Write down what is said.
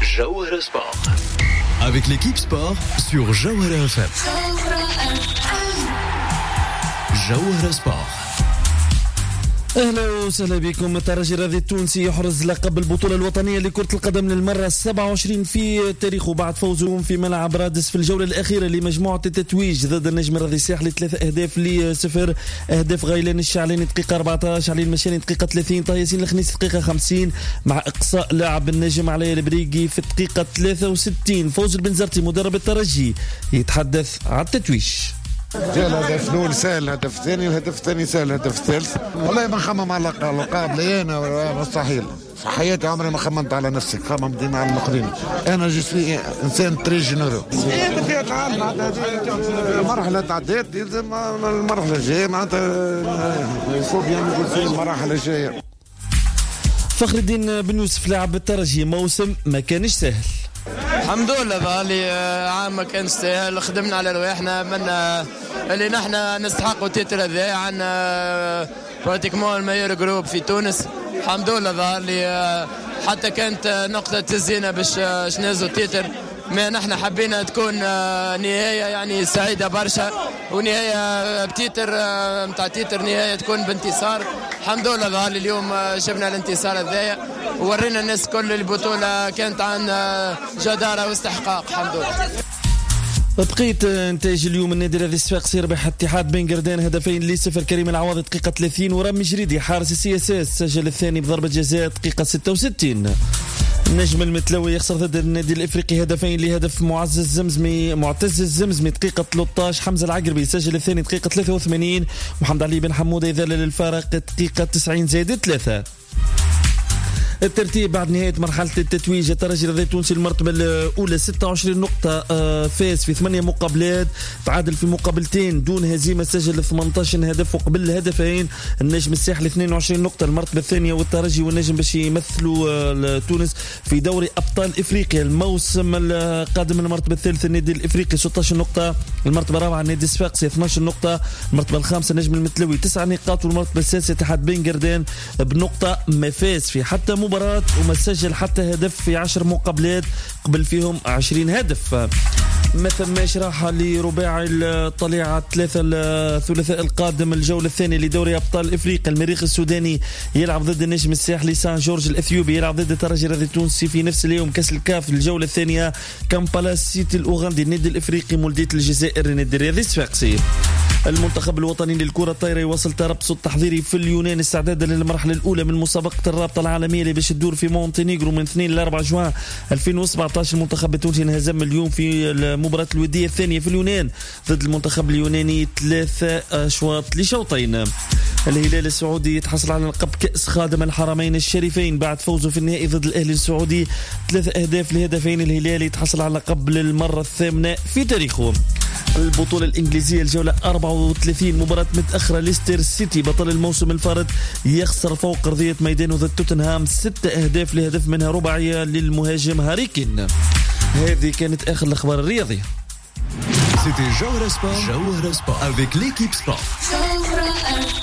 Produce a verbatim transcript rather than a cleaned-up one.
Jawahara Sport. Avec l'équipe sport sur Jawahara F M. Jawahara Sport. أهلا وسهلا بكم. الترجي الرياضي التونسي يحرز لقب البطولة الوطنية لكرة القدم للمرة السبعة وعشرين في تاريخه بعد فوزهم في ملعب رادس في الجولة الأخيرة لمجموعة التتويج ضد النجم الرياضي الساحلي ثلاثة أهداف لصفر. أهداف غيلان الشعلاني دقيقة أربعة عشر، علي المشاني دقيقة ثلاثين، طه ياسين الخنيس دقيقة خمسين، مع إقصاء لاعب النجم علي البريقي في الدقيقة ثلاثة وستين. فوز البنزرتي مدرب الترجي يتحدث عن التتويج. جاء الهدف الأول سهل، الهدف الثاني، الهدف الثاني سهل، الهدف الثالث والله ما نخمم على الألقاب لي أنا مستحيل في حياتي، عمري ما خممت على نفسي، خمم ديما على الآخرين. أنا جسمي إنسان تري جنرو. مرحلة تعديت يلزم المرحلة الجاية معناتها يفوق يعني يقول في المراحل الجاية. فخر الدين بن يوسف لاعب الترجي موسم ما كانش سهل. الحمد لله ظهرلي عام ما كانش سهل، خدمنا على رواحنا من اللي نحن نستحقوا تيتر هذا عن براتيكمون الميور جروب في تونس. الحمد لله ظهرلي حتى كانت نقطة تزينا باش نازلوا تيتر، ما نحن حبينا تكون نهاية يعني سعيدة برشا، ونهاية بتيتر متاع تيتر نهاية تكون بانتصار. الحمد لله ظهر اليوم شفنا الانتصار هذايا وورينا الناس كل البطولة كانت عن جدارة واستحقاق. الحمد لله. بقية انتاج اليوم النادي الرياضي الصفاقسي ربح اتحاد بن قردان هدفين لصفر. كريم العواضي دقيقة ثلاثين، ورامي جريدي حارس السي اس اس سجل الثاني بضربة جزاء دقيقة ستة وستين. النجم المتلوي يخسر ضد النادي الافريقي هدفين لهدف معزز الزمزمي معتز الزمزمي دقيقة ثلاثة عشر. حمزة العقربي سجل الثاني دقيقة ثلاثة وثمانين. محمد علي بن حمودة يذلل الفارق دقيقة تسعين زائد ثلاثة. الترتيب بعد نهاية مرحلة التتويج: الترجي الرياضي التونسي المرتبة الأولى ستة وعشرين نقطة، فاز في ثمانية مقابلات، تعادل في مقابلتين دون هزيمة، سجل ثمانية عشر هدف وقبل هدفين. النجم الساحلي اثنين وعشرين نقطة المرتبة الثانية، والترجي والنجم باش يمثلوا تونس في دوري أبطال إفريقيا الموسم القادم. المرتبة الثالثة النادي الإفريقي ستة عشر نقطة، المرتبة الرابعة النادي الصفاقسي اثني عشر نقطة، المرتبة الخامسة النجم المتلوي تسع نقاط، والمرتبة السادسة اتحاد بن قردان بنقطة. ما فاز في حتى مباراة وما سجل حتى هدف في عشر مقابلات، قبل فيهم عشرين هدف. ما ثماش راحة لرباعي الطليعة ثلاثة الثلاثاء القادم الجولة الثانية لدوري أبطال إفريقيا. المريخ السوداني يلعب ضد النجم الساحلي، سان جورج الأثيوبي يلعب ضد الترجي الرياضي التونسي في نفس اليوم. كأس الكاف الجولة الثانية كامبالا سيتي الأوغندي النادي الإفريقي، مولدية الجزائر النادي الرياضي الصفاقسي. المنتخب الوطني للكرة الطايرة يواصل تربصه التحضيري في اليونان استعدادا للمرحلة الأولى من مسابقة الرابطة العالمية اللي باش تدور في مونتينيغرو من اثنين إلى أربعة جوان ألفين وسبعة عشر. المنتخب التونسي انهزم اليوم في المباراة الودية الثانية في اليونان ضد المنتخب اليوناني ثلاثة أشواط لشوطين. الهلال السعودي يتحصل على لقب كأس خادم الحرمين الشريفين بعد فوزه في النهائي ضد الأهلي السعودي ثلاثة أهداف لهدفين. الهلال يتحصل على لقب للمرة الثامنة في تاريخه. البطولة الإنجليزية الجولة أربعة وثلاثين، مباراة متأخرة ليستر سيتي بطل الموسم الفارط يخسر فوق أرضية ميدانه ضد توتنهام ستة أهداف لهدف منها رباعية للمهاجم هاري كين. هذه كانت آخر الأخبار الرياضية. C'était Jawahara Sport, Jawahara Sport avec l'équipe sport.